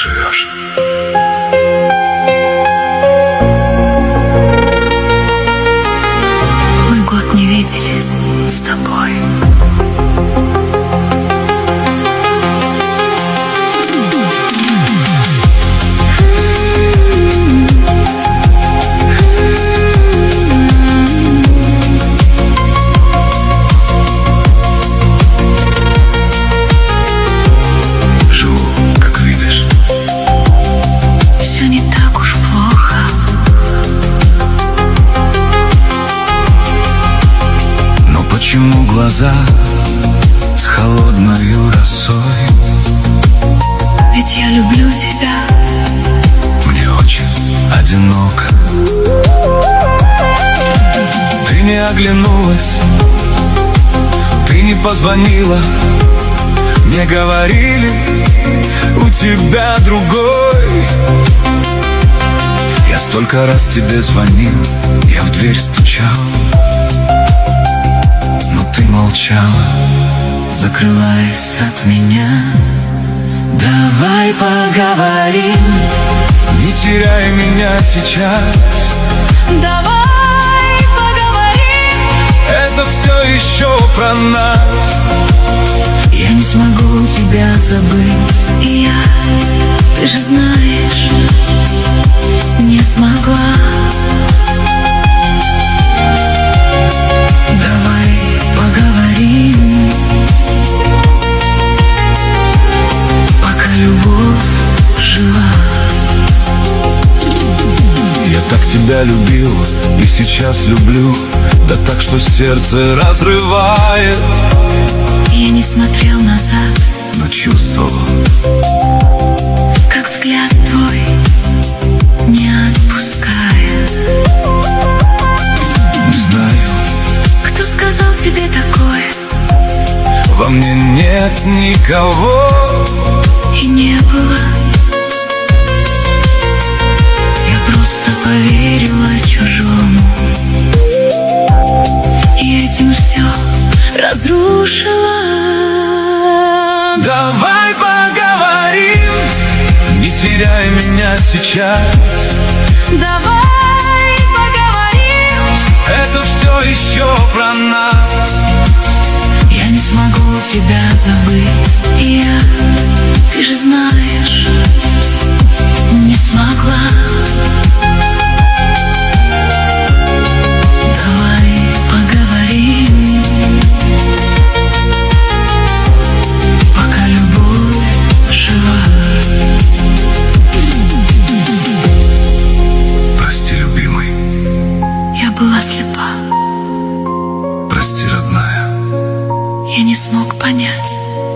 живешь. Мы год не виделись с тобой. Почему глаза с холодною росой? Ведь я люблю тебя. Мне очень одиноко. Ты не оглянулась, ты не позвонила. Мне говорили, у тебя другой. Я столько раз тебе звонил, я в дверь стучал, ты молчала, закрываясь от меня. Давай поговорим, не теряй меня сейчас. Давай поговорим, это все еще про нас. Я не смогу тебя забыть, и ты же знаешь, не смогла. Пока любовь жива. Я так тебя любил и сейчас люблю, да так, что сердце разрывает. Я не смотрел назад, но чувствовал, как взгляд твой не отпускает. Не знаю, кто сказал тебе такое. Во мне нет никого, и не было. Я просто поверила чужому, и этим все разрушила. Давай поговорим, не теряй меня сейчас. Давай поговорим, это все еще про нас. Я не смогу тебя забыть, и ты же знаешь, не смогла. Давай поговорим, пока любовь жива. Прости, любимый, я была слепа. Прости, родная, я не смог понять.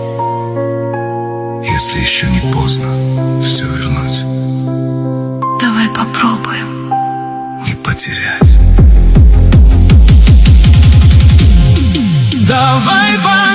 Если еще не поздно все вернуть, давай попробуем не потерять. Давай